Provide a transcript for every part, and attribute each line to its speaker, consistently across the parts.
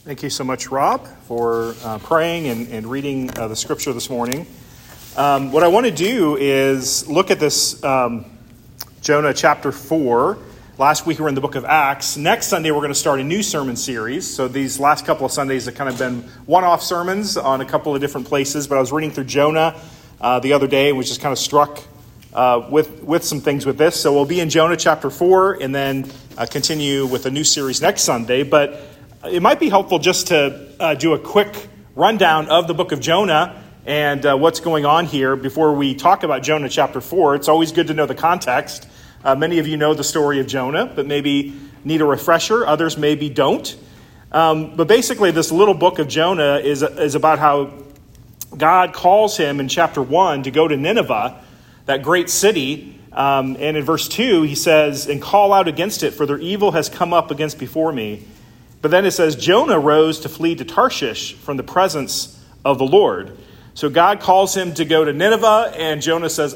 Speaker 1: Thank you so much, Rob, for praying and reading the scripture this morning. What I want to do is look at this Jonah chapter 4. Last week we were in the book of Acts. Next Sunday we're going to start a new sermon series. So these last couple of Sundays have kind of been one-off sermons on a couple of different places. But I was reading through Jonah the other day and was just kind of struck with some things with this. So we'll be in Jonah chapter 4 and then continue with a new series next Sunday. But it might be helpful just to do a quick rundown of the book of Jonah and what's going on here before we talk about Jonah chapter 4. It's always good to know the context. Many of you know the story of Jonah, but maybe need a refresher. Others maybe don't. But basically, this little book of Jonah is about how God calls him in chapter 1 to go to Nineveh, that great city. And in verse 2, he says, "And call out against it, for their evil has come up against before me." But then it says, Jonah rose to flee to Tarshish from the presence of the Lord. So God calls him to go to Nineveh, and Jonah says,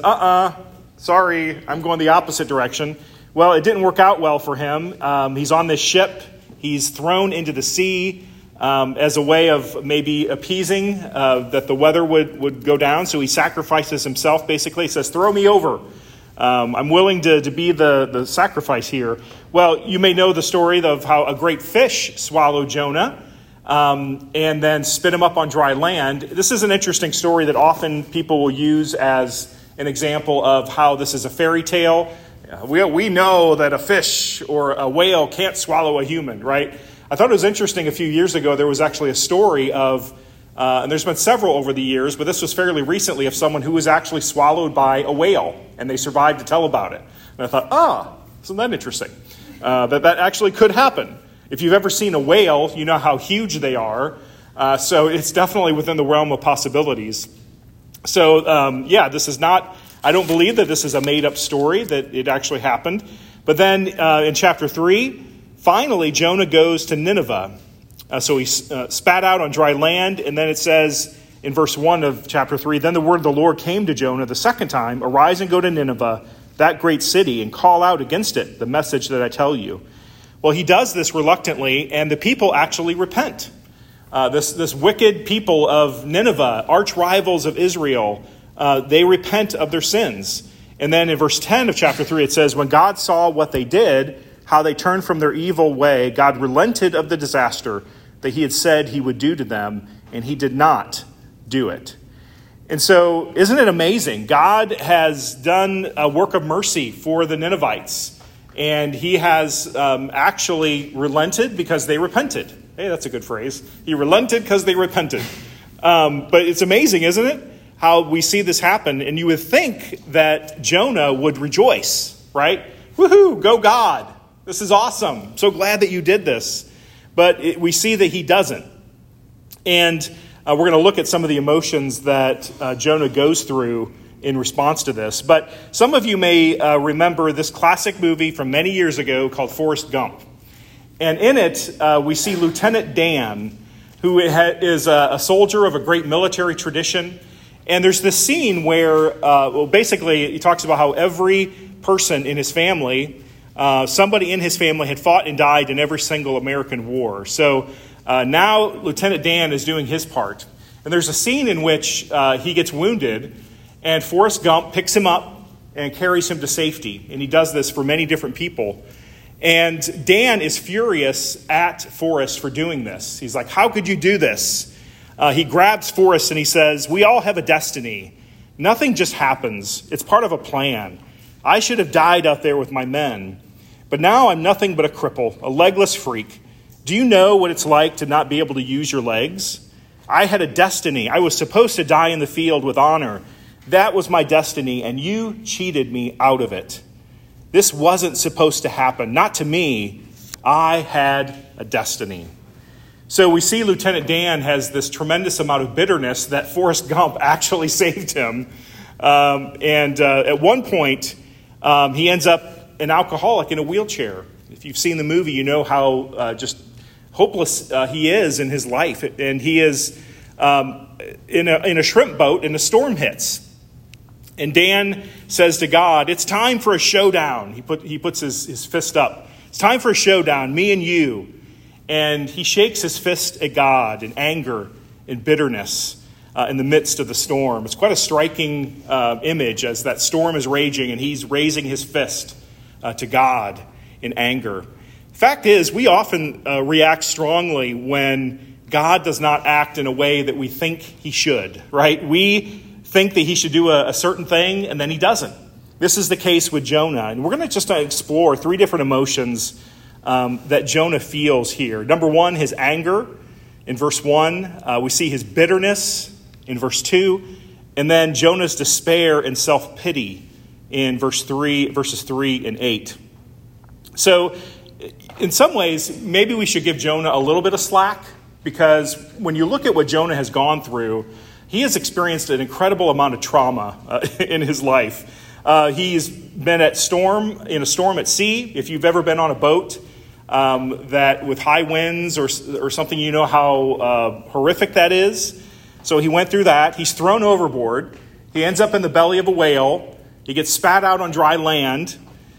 Speaker 1: sorry, I'm going the opposite direction. Well, it didn't work out well for him. He's on this ship. He's thrown into the sea as a way of maybe appeasing that the weather would go down. So he sacrifices himself, basically. He says, throw me over. I'm willing to be the sacrifice here. Well, you may know the story of how a great fish swallowed Jonah and then spit him up on dry land. This is an interesting story that often people will use as an example of how this is a fairy tale. We know that a fish or a whale can't swallow a human, right? I thought it was interesting a few years ago, there was actually a story of and there's been several over the years, but this was fairly recently of someone who was actually swallowed by a whale, and they survived to tell about it. And I thought, isn't that interesting? That actually could happen. If you've ever seen a whale, you know how huge they are. So it's definitely within the realm of possibilities. So, this is not, I don't believe that this is a made-up story, that it actually happened. But then in chapter 3, finally, Jonah goes to Nineveh. So he spat out on dry land, and then it says in verse 1 of chapter 3, "Then the word of the Lord came to Jonah the second time, arise and go to Nineveh, that great city, and call out against it the message that I tell you." Well, he does this reluctantly, and the people actually repent. This wicked people of Nineveh, arch rivals of Israel, they repent of their sins. And then in verse 10 of chapter 3, it says, "When God saw what they did, how they turned from their evil way, God relented of the disaster that he had said he would do to them, and he did not do it." And so, isn't it amazing? God has done a work of mercy for the Ninevites, and he has actually relented because they repented. Hey, that's a good phrase. He relented because they repented. But it's amazing, isn't it? How we see this happen, and you would think that Jonah would rejoice, right? Woohoo, go God. This is awesome. So glad that you did this. But we see that he doesn't. And we're going to look at some of the emotions that Jonah goes through in response to this. But some of you may remember this classic movie from many years ago called Forrest Gump. And in it, we see Lieutenant Dan, who is a soldier of a great military tradition. And there's this scene where, basically, he talks about how every person in his family, somebody in his family had fought and died in every single American war. So now Lieutenant Dan is doing his part. And there's a scene in which he gets wounded, and Forrest Gump picks him up and carries him to safety. And he does this for many different people. And Dan is furious at Forrest for doing this. He's like, "How could you do this?" He grabs Forrest and he says, "We all have a destiny. Nothing just happens. It's part of a plan. I should have died out there with my men. But now I'm nothing but a cripple, a legless freak. Do you know what it's like to not be able to use your legs? I had a destiny. I was supposed to die in the field with honor. That was my destiny, and you cheated me out of it. This wasn't supposed to happen. Not to me. I had a destiny." So we see Lieutenant Dan has this tremendous amount of bitterness that Forrest Gump actually saved him. At one point, he ends up an alcoholic in a wheelchair. If you've seen the movie, you know how just hopeless he is in his life. And he is in a shrimp boat and a storm hits. And Dan says to God, "It's time for a showdown." He puts his fist up. "It's time for a showdown, me and you." and he shakes his fist at God in anger and bitterness in the midst of the storm. It's quite a striking image as that storm is raging and he's raising his fist to God in anger. Fact is, we often react strongly when God does not act in a way that we think he should, right? We think that he should do a certain thing and then he doesn't. This is the case with Jonah. And we're going to just explore three different emotions that Jonah feels here. Number one, his anger in verse 1. We see his bitterness in verse 2. And then Jonah's despair and self-pity in verses 3 and 8. So in some ways, maybe we should give Jonah a little bit of slack, because when you look at what Jonah has gone through, he has experienced an incredible amount of trauma in his life. He's been in a storm at sea. If you've ever been on a boat that with high winds or something, you know how horrific that is. So he went through that. He's thrown overboard. He ends up in the belly of a whale. He gets spat out on dry land.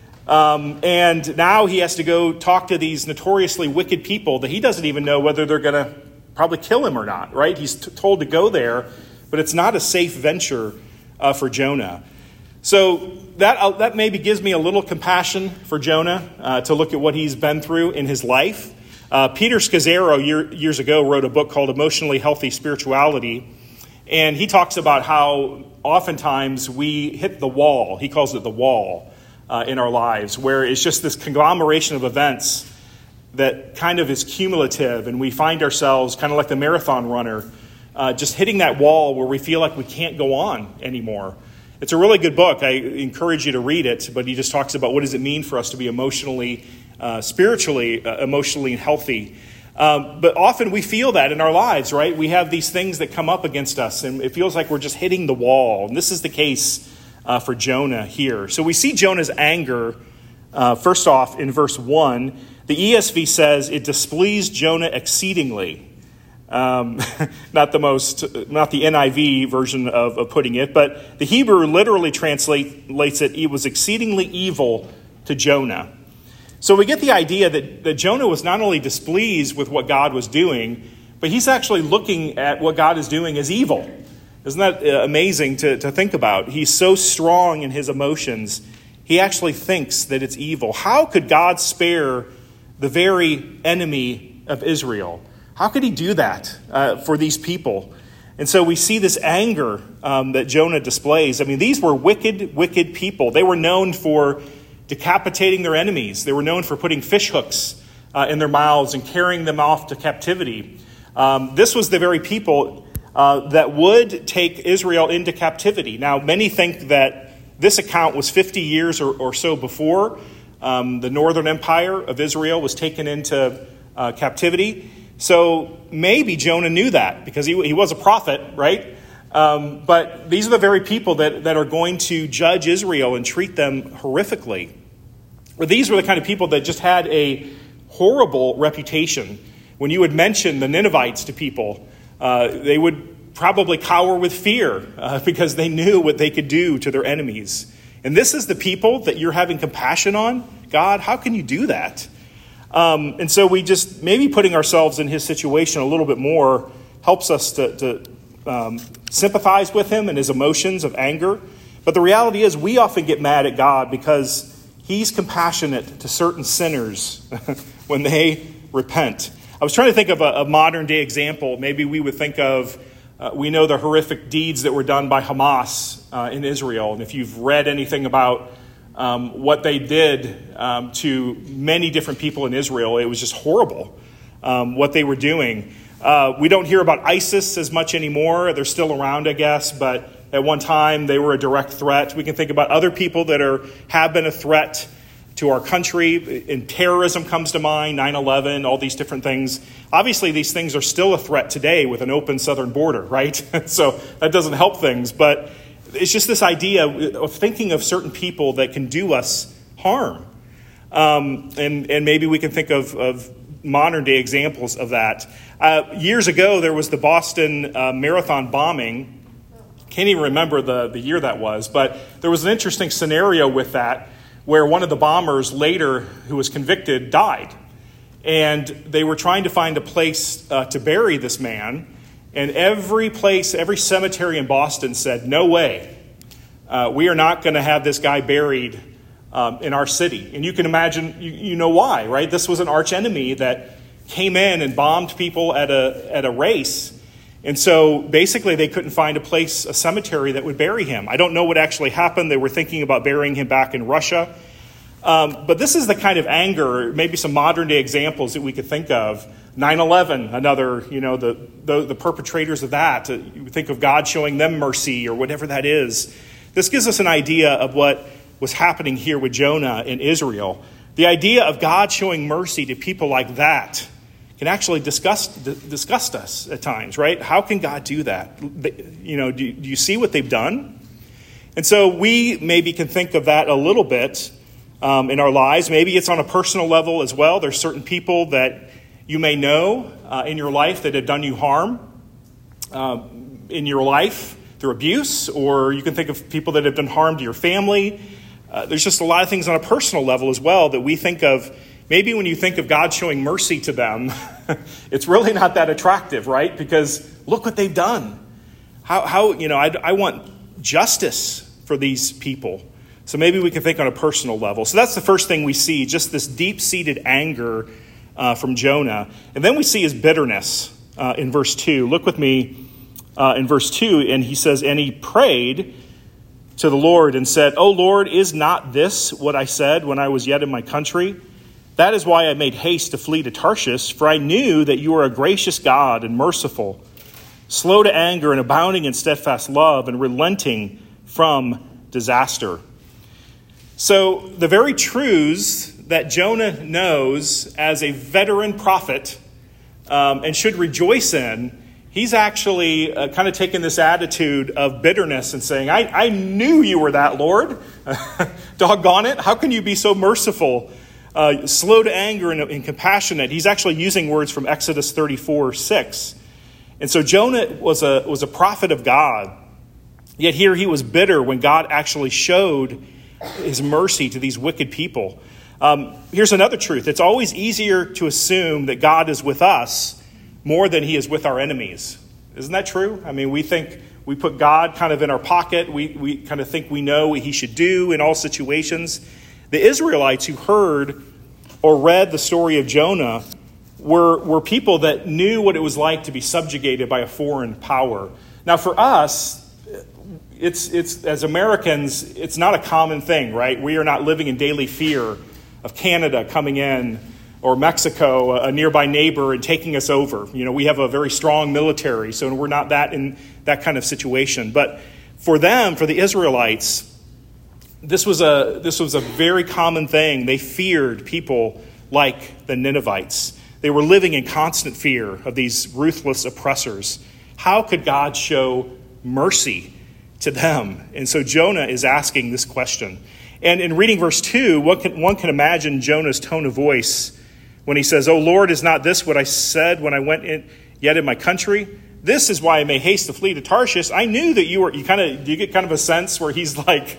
Speaker 1: And now he has to go talk to these notoriously wicked people that he doesn't even know whether they're going to probably kill him or not, right? He's told to go there, but it's not a safe venture for Jonah. So that maybe gives me a little compassion for Jonah to look at what he's been through in his life. Peter Scazzero years ago wrote a book called Emotionally Healthy Spirituality, and he talks about how oftentimes we hit the wall. He calls it the wall in our lives, where it's just this conglomeration of events that kind of is cumulative, and we find ourselves kind of like the marathon runner, just hitting that wall where we feel like we can't go on anymore. It's a really good book. I encourage you to read it, but he just talks about what does it mean for us to be emotionally, spiritually, emotionally healthy. But often we feel that in our lives, right? We have these things that come up against us, and it feels like we're just hitting the wall. And this is the case for Jonah here. So we see Jonah's anger, first off, in verse 1. The ESV says, it displeased Jonah exceedingly. Not the NIV version of putting it, but the Hebrew literally translates it, it was exceedingly evil to Jonah. So we get the idea that Jonah was not only displeased with what God was doing, but he's actually looking at what God is doing as evil. Isn't that amazing to think about? He's so strong in his emotions, he actually thinks that it's evil. How could God spare the very enemy of Israel? How could he do that for these people? And so we see this anger that Jonah displays. I mean, these were wicked, wicked people. They were known for decapitating their enemies. They were known for putting fish hooks in their mouths and carrying them off to captivity. This was the very people that would take Israel into captivity. Now, many think that this account was 50 years or so before the northern empire of Israel was taken into captivity. So maybe Jonah knew that because he was a prophet, right? But these are the very people that are going to judge Israel and treat them horrifically. Or these were the kind of people that just had a horrible reputation. When you would mention the Ninevites to people, they would probably cower with fear because they knew what they could do to their enemies. And this is the people that you're having compassion on? God, how can you do that? And so we just, maybe putting ourselves in his situation a little bit more helps us to sympathize with him and his emotions of anger. But the reality is we often get mad at God because he's compassionate to certain sinners when they repent. I was trying to think of a modern day example. Maybe we would think of, we know the horrific deeds that were done by Hamas in Israel. And if you've read anything about what they did to many different people in Israel, it was just horrible what they were doing. We don't hear about ISIS as much anymore. They're still around, I guess, but at one time they were a direct threat. We can think about other people that have been a threat to our country, and terrorism comes to mind, 9/11, all these different things. Obviously, these things are still a threat today with an open southern border, right? So that doesn't help things, but it's just this idea of thinking of certain people that can do us harm. And maybe we can think of modern day examples of that. Years ago, there was the Boston Marathon bombing. Can't even remember the year that was, but there was an interesting scenario with that where one of the bombers later, who was convicted, died. And they were trying to find a place to bury this man. And every cemetery in Boston said, no way. We are not going to have this guy buried in our city. And you can imagine, you know why, right? This was an arch enemy that came in and bombed people at a race. And so basically they couldn't find a cemetery that would bury him. I don't know what actually happened. They were thinking about burying him back in Russia. But this is the kind of anger, maybe some modern day examples that we could think of. 9/11, another, the perpetrators of that. You think of God showing them mercy or whatever that is. This gives us an idea of what was happening here with Jonah in Israel. The idea of God showing mercy to people like that can actually disgust us at times, right? How can God do that? Do you see what they've done? And so we maybe can think of that a little bit in our lives. Maybe it's on a personal level as well. There's certain people that you may know in your life that have done you harm in your life through abuse, or you can think of people that have done harm to your family. There's just a lot of things on a personal level as well that we think of. Maybe when you think of God showing mercy to them, it's really not that attractive, right? Because look what they've done. I want justice for these people. So maybe we can think on a personal level. So that's the first thing we see, just this deep-seated anger from Jonah. And then we see his bitterness in verse 2. Look with me in verse 2, and he says, and he prayed to the Lord and said, O Lord, is not this what I said when I was yet in my country? That is why I made haste to flee to Tarshish, for I knew that you are a gracious God and merciful, slow to anger and abounding in steadfast love and relenting from disaster. So the very truths that Jonah knows as a veteran prophet and should rejoice in, he's actually kind of taken this attitude of bitterness and saying, I knew you were that, Lord. Doggone it. How can you be so merciful, slow to anger and compassionate? He's actually using words from Exodus 34:6. And so Jonah was a prophet of God. Yet here he was bitter when God actually showed his mercy to these wicked people. Here's another truth. It's always easier to assume that God is with us more than he is with our enemies. Isn't that true? I mean, we think we put God kind of in our pocket. We kind of think we know what he should do in all situations. The Israelites who heard or read the story of Jonah were people that knew what it was like to be subjugated by a foreign power. Now, for us, it's as Americans, it's not a common thing, right? We are not living in daily fear of Canada coming in or Mexico, a nearby neighbor, and taking us over. We have a very strong military, so we're not that in that kind of situation. But for them, for the Israelites, this was a very common thing. They feared people like the Ninevites. They were living in constant fear of these ruthless oppressors. How could God show mercy to them? And so Jonah is asking this question. And in reading verse 2, one can imagine Jonah's tone of voice when he says, "O Lord, is not this what I said when I went yet in my country? This is why I made haste to flee to Tarshish. I knew that you were," do you get kind of a sense where he's like,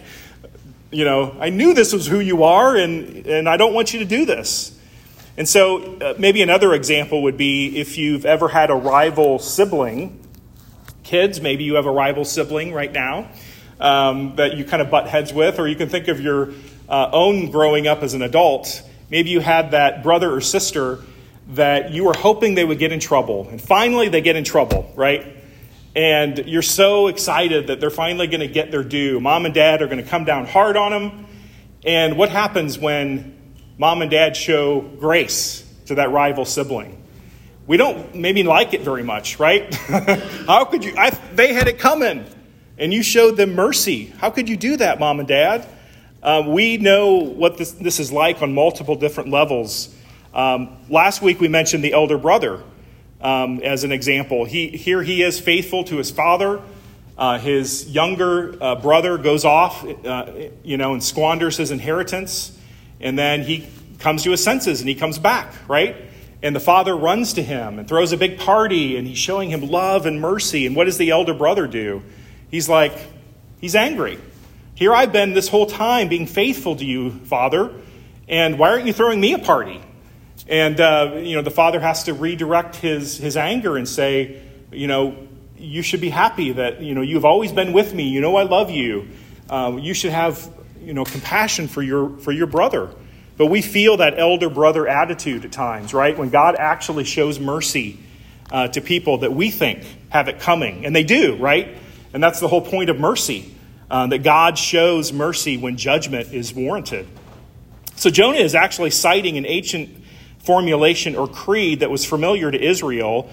Speaker 1: I knew this was who you are, and I don't want you to do this. And so maybe another example would be if you've ever had a rival sibling. Kids, maybe you have a rival sibling right now that you kind of butt heads with, or you can think of your own growing up as an adult. Maybe you had that brother or sister that you were hoping they would get in trouble, and finally they get in trouble, right? And you're so excited that they're finally going to get their due. Mom and dad are going to come down hard on them. And what happens when mom and dad show grace to that rival sibling? We don't maybe like it very much, right? How could you? They had it coming, and you showed them mercy. How could you do that, mom and dad? We know what this is like on multiple different levels. Last week we mentioned the elder brother as an example. He is faithful to his father. His younger brother goes off, and squanders his inheritance, and then he comes to his senses and he comes back, right? And the father runs to him and throws a big party, and he's showing him love and mercy. And what does the elder brother do? He's angry. Here I've been this whole time being faithful to you, Father, and why aren't you throwing me a party? And, the father has to redirect his anger and say, you should be happy that, you've always been with me. I love you. You should have, compassion for your brother. But we feel that elder brother attitude at times, right? When God actually shows mercy to people that we think have it coming. And they do, right? And that's the whole point of mercy, that God shows mercy when judgment is warranted. So Jonah is actually citing an ancient formulation or creed that was familiar to Israel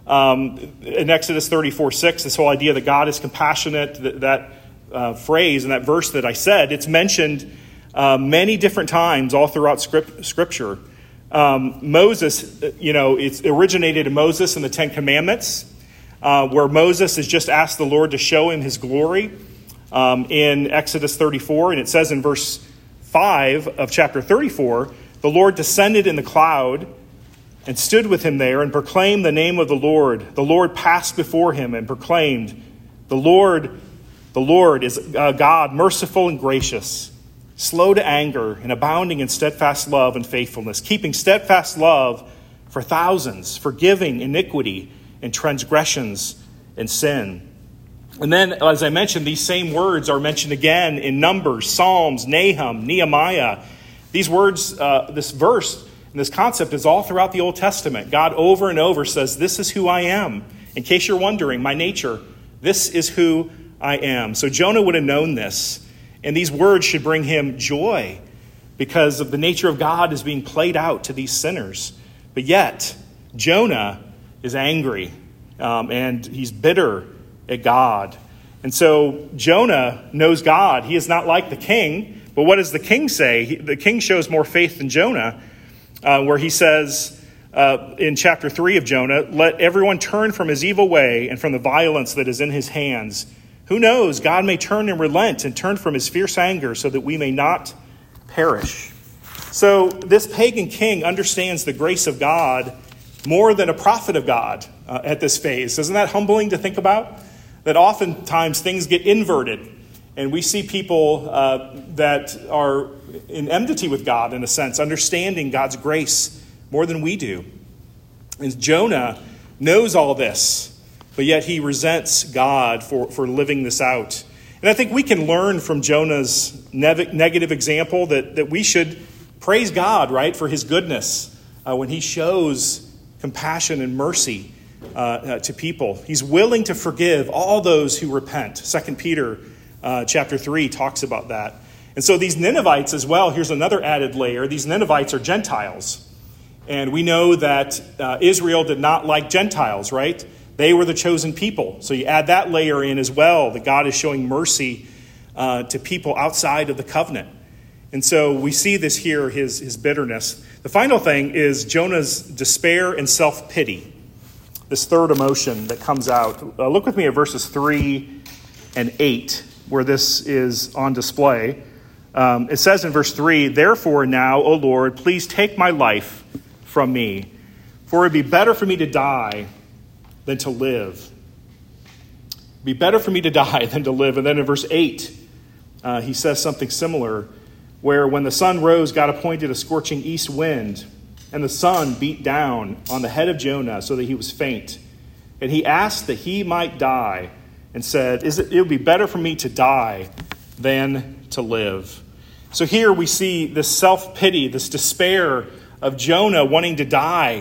Speaker 1: in Exodus 34:6, this whole idea that God is compassionate, that phrase and that verse that I said, it's mentioned many different times all throughout Scripture. Moses, it's originated in Moses and the Ten Commandments, where Moses has just asked the Lord to show him his glory in Exodus 34. And it says in verse 5 of chapter 34, the Lord descended in the cloud and stood with him there and proclaimed the name of the Lord. The Lord passed before him and proclaimed, the Lord is God, merciful and gracious, slow to anger and abounding in steadfast love and faithfulness, keeping steadfast love for thousands, forgiving iniquity and transgressions and sin. And then, as I mentioned, these same words are mentioned again in Numbers, Psalms, Nahum, Nehemiah. These words, this verse, and this concept is all throughout the Old Testament. God over and over says, this is who I am. In case you're wondering, my nature, this is who I am. So Jonah would have known this. And these words should bring him joy because of the nature of God is being played out to these sinners. But yet, Jonah is angry and he's bitter at God. And so Jonah knows God. He is not like the king. But what does the king say? The king shows more faith than Jonah, where he says in chapter 3 of Jonah, let everyone turn from his evil way and from the violence that is in his hands. Who knows? God may turn and relent and turn from his fierce anger so that we may not perish. So this pagan king understands the grace of God more than a prophet of God at this phase. Isn't that humbling to think about? That oftentimes things get inverted. And we see people that are in enmity with God, in a sense, understanding God's grace more than we do. And Jonah knows all this, but yet he resents God for living this out. And I think we can learn from Jonah's negative example that we should praise God, right, for his goodness when he shows compassion and mercy to people. He's willing to forgive all those who repent. 2 Peter chapter 3 talks about that. And so these Ninevites as well, here's another added layer. These Ninevites are Gentiles. And we know that Israel did not like Gentiles, right? They were the chosen people. So you add that layer in as well, that God is showing mercy to people outside of the covenant. And so we see this here, his bitterness. The final thing is Jonah's despair and self-pity. This third emotion that comes out. Look with me at verses 3 and 8, where this is on display. It says in verse 3, therefore now, O Lord, please take my life from me, for it would be better for me to die than to live. It'd be better for me to die than to live. And then in verse 8, he says something similar, where when the sun rose, God appointed a scorching east wind, and the sun beat down on the head of Jonah so that he was faint. And he asked that he might die, and said, it would be better for me to die than to live. So here we see this self-pity, this despair of Jonah wanting to die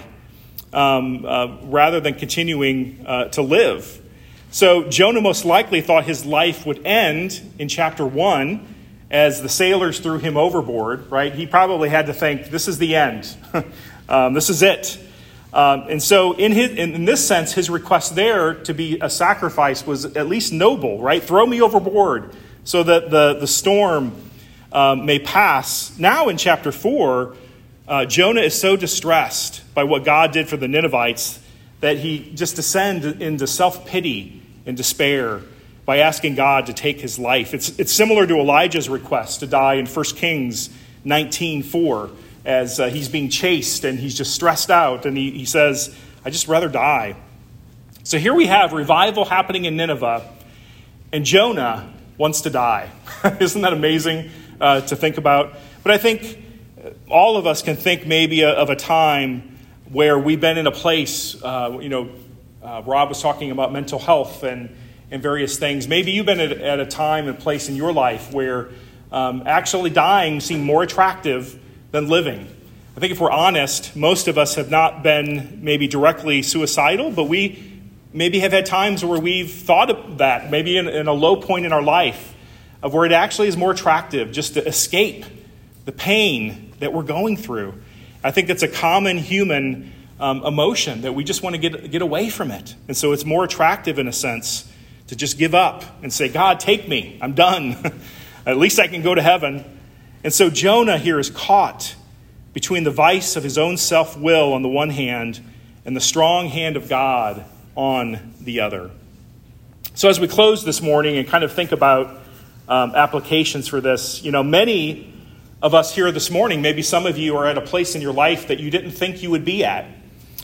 Speaker 1: rather than continuing to live. So Jonah most likely thought his life would end in chapter 1 as the sailors threw him overboard, right? He probably had to think, this is the end. This is it. And so in this sense, his request there to be a sacrifice was at least noble, right? Throw me overboard so that the storm may pass. Now in chapter 4, Jonah is so distressed by what God did for the Ninevites that he just descends into self-pity and despair by asking God to take his life. It's similar to Elijah's request to die in 1 Kings 19:4, as he's being chased and he's just stressed out. And he says, I'd just rather die. So here we have revival happening in Nineveh, and Jonah wants to die. Isn't that amazing to think about? But I think all of us can think maybe of a time where we've been in a place, Rob was talking about mental health and various things. Maybe you've been at a time and place in your life where actually dying seemed more attractive than living. I think if we're honest, most of us have not been maybe directly suicidal, but we maybe have had times where we've thought of that, maybe in a low point in our life, of where it actually is more attractive just to escape the pain that we're going through. I think that's a common human emotion, that we just want to get away from it. And so it's more attractive in a sense to just give up and say, God, take me. I'm done. At least I can go to heaven. And so Jonah here is caught between the vice of his own self-will on the one hand and the strong hand of God on the other. So as we close this morning and kind of think about applications for this, many of us here this morning, maybe some of you are at a place in your life that you didn't think you would be at.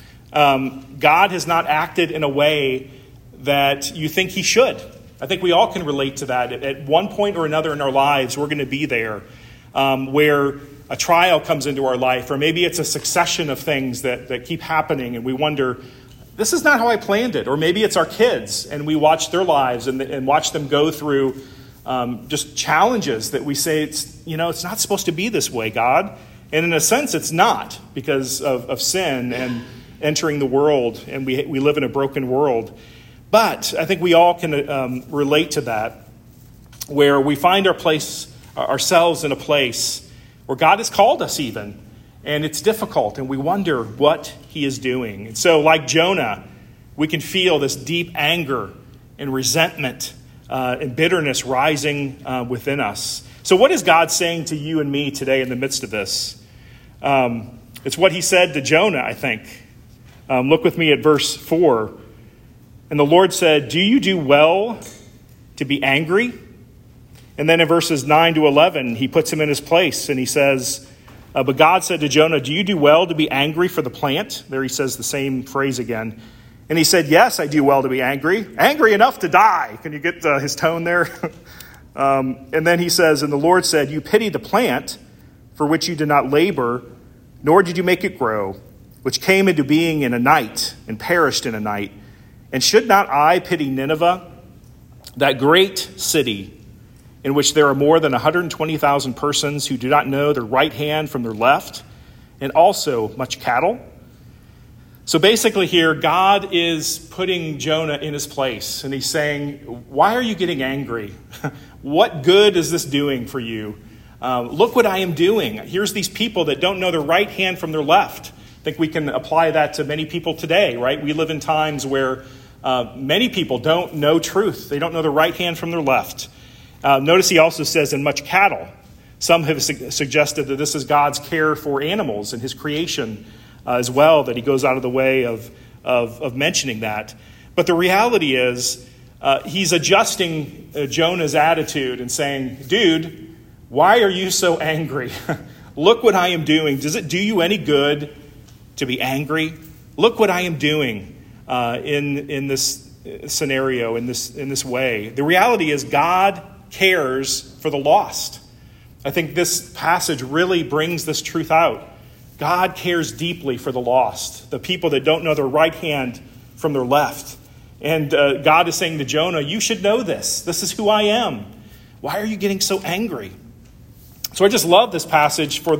Speaker 1: God has not acted in a way that you think he should. I think we all can relate to that. At one point or another in our lives, we're going to be there where a trial comes into our life, or maybe it's a succession of things that keep happening, and we wonder, this is not how I planned it. Or maybe it's our kids, and we watch their lives and watch them go through just challenges that we say, it's not supposed to be this way, God. And in a sense, it's not, because of sin and entering the world, and we live in a broken world. But I think we all can relate to that, where we find ourselves in a place where God has called us even, and it's difficult, and we wonder what he is doing. And so like Jonah, we can feel this deep anger and resentment and bitterness rising within us. So what is God saying to you and me today in the midst of this? It's what he said to Jonah, I think. Look with me at verse 4. And the Lord said, do you do well to be angry? And then in verses 9 to 11, he puts him in his place, and he says, but God said to Jonah, do you do well to be angry for the plant? There he says the same phrase again. And he said, yes, I do well to be angry enough to die. Can you get his tone there? And then he says, and the Lord said, you pity the plant for which you did not labor, nor did you make it grow, which came into being in a night and perished in a night. And should not I pity Nineveh, that great city in which there are more than 120,000 persons who do not know their right hand from their left, and also much cattle? So basically here, God is putting Jonah in his place, and he's saying, why are you getting angry? What good is this doing for you? Look what I am doing. Here's these people that don't know their right hand from their left. I think we can apply that to many people today, right? We live in times where many people don't know truth. They don't know their right hand from their left. Notice he also says, in much cattle. Some have suggested that this is God's care for animals and his creation as well, that he goes out of the way of mentioning that. But the reality is he's adjusting Jonah's attitude and saying, dude, why are you so angry? Look what I am doing. Does it do you any good to be angry? Look what I am doing in this scenario, in this way. The reality is God cares for the lost. I think this passage really brings this truth out. God cares deeply for the lost, the people that don't know their right hand from their left. And God is saying to Jonah, you should know this. This is who I am. Why are you getting so angry? So I just love this passage for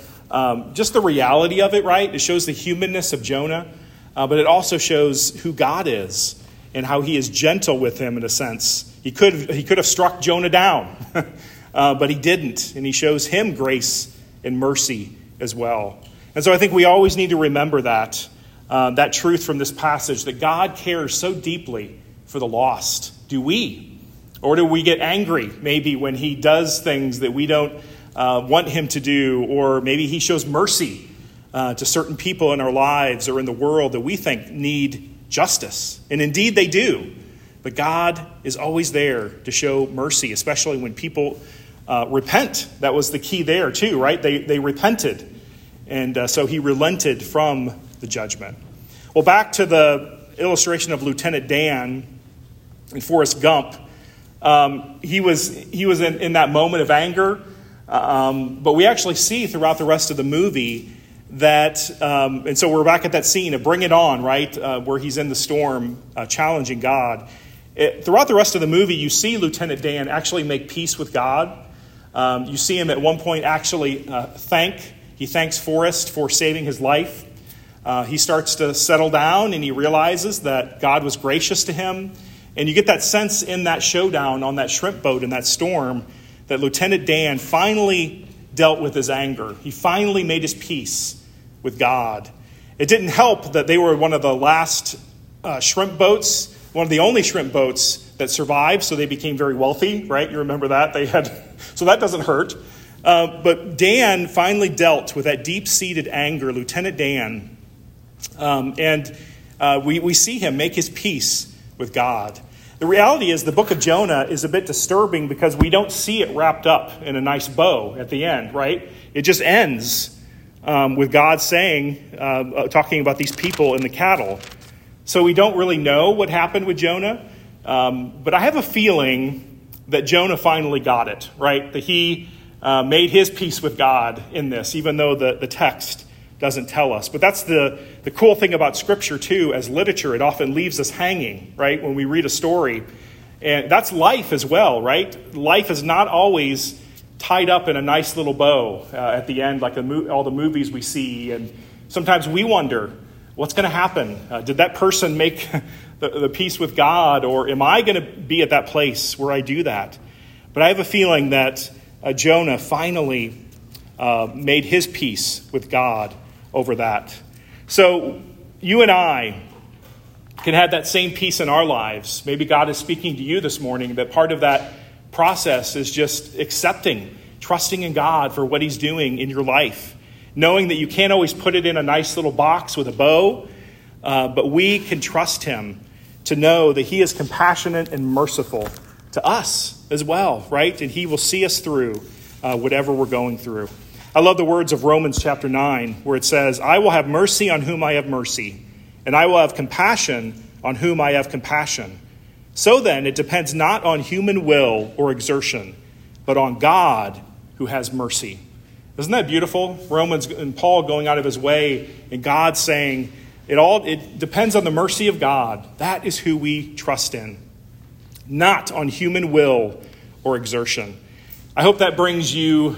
Speaker 1: just the reality of it, right? It shows the humanness of Jonah, but it also shows who God is and how he is gentle with him in a sense. He could have struck Jonah down, but he didn't. And he shows him grace and mercy as well. And so I think we always need to remember that truth from this passage, that God cares so deeply for the lost. Do we? Or do we get angry maybe when he does things that we don't want him to do? Or maybe he shows mercy to certain people in our lives or in the world that we think need justice. And indeed they do. But God is always there to show mercy, especially when people repent. That was the key there too, right? They repented. And so he relented from the judgment. Well, back to the illustration of Lieutenant Dan in Forrest Gump. He was in that moment of anger. But we actually see throughout the rest of the movie that, and so we're back at that scene of Bring It On, right, where he's in the storm challenging God. Throughout the rest of the movie, you see Lieutenant Dan actually make peace with God. You see him at one point actually he thanks Forrest for saving his life. He starts to settle down and he realizes that God was gracious to him. And you get that sense in that showdown on that shrimp boat in that storm that Lieutenant Dan finally dealt with his anger. He finally made his peace with God. It didn't help that they were one of the last shrimp boats, one of the only shrimp boats that survived, so they became very wealthy, right? You remember that? So that doesn't hurt. But Dan finally dealt with that deep-seated anger, Lieutenant Dan. We see him make his peace with God. The reality is the book of Jonah is a bit disturbing because we don't see it wrapped up in a nice bow at the end, right? It just ends with God saying, talking about these people and the cattle. So we don't really know what happened with Jonah. But I have a feeling that Jonah finally got it, right? That he made his peace with God in this, even though the text doesn't tell us. But that's the cool thing about Scripture, too. As literature, it often leaves us hanging, right, when we read a story. And that's life as well, right? Life is not always tied up in a nice little bow at the end, like all the movies we see. And sometimes we wonder, what's going to happen? Did that person make the peace with God? Or am I going to be at that place where I do that? But I have a feeling that Jonah finally made his peace with God over that. So you and I can have that same peace in our lives. Maybe God is speaking to you this morning that part of that process is just accepting, trusting in God for what he's doing in your life, knowing that you can't always put it in a nice little box with a bow, but we can trust him to know that he is compassionate and merciful to us as well, right? And he will see us through whatever we're going through. I love the words of Romans chapter 9, where it says, I will have mercy on whom I have mercy, and I will have compassion on whom I have compassion. So then, it depends not on human will or exertion, but on God who has mercy. Isn't that beautiful? Romans and Paul going out of his way, and God saying, it depends on the mercy of God. That is who we trust in, not on human will or exertion. I hope that brings you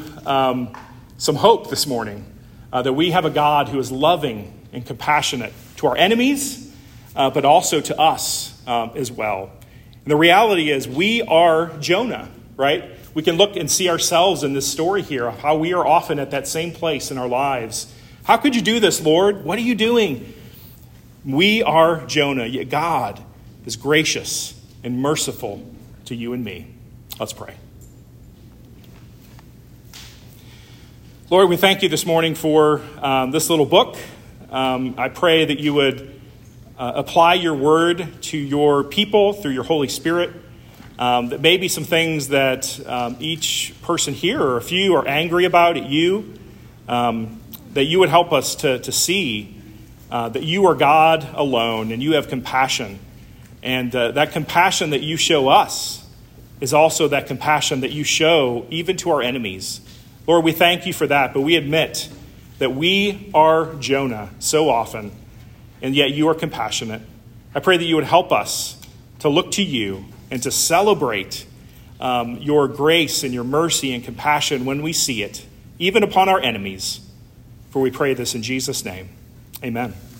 Speaker 1: some hope this morning, that we have a God who is loving and compassionate to our enemies, but also to us as well. And the reality is we are Jonah, right? We can look and see ourselves in this story here, of how we are often at that same place in our lives. How could you do this, Lord? What are you doing? We are Jonah, yet God is gracious and merciful to you and me. Let's pray. Lord, we thank you this morning for this little book. I pray that you would apply your word to your people through your Holy Spirit. That may be some things that each person here, or a few, are angry about at you. That you would help us to see that you are God alone and you have compassion. And that compassion that you show us is also that compassion that you show even to our enemies. Lord, we thank you for that, but we admit that we are Jonah so often, and yet you are compassionate. I pray that you would help us to look to you and to celebrate your grace and your mercy and compassion when we see it, even upon our enemies. For we pray this in Jesus' name. Amen.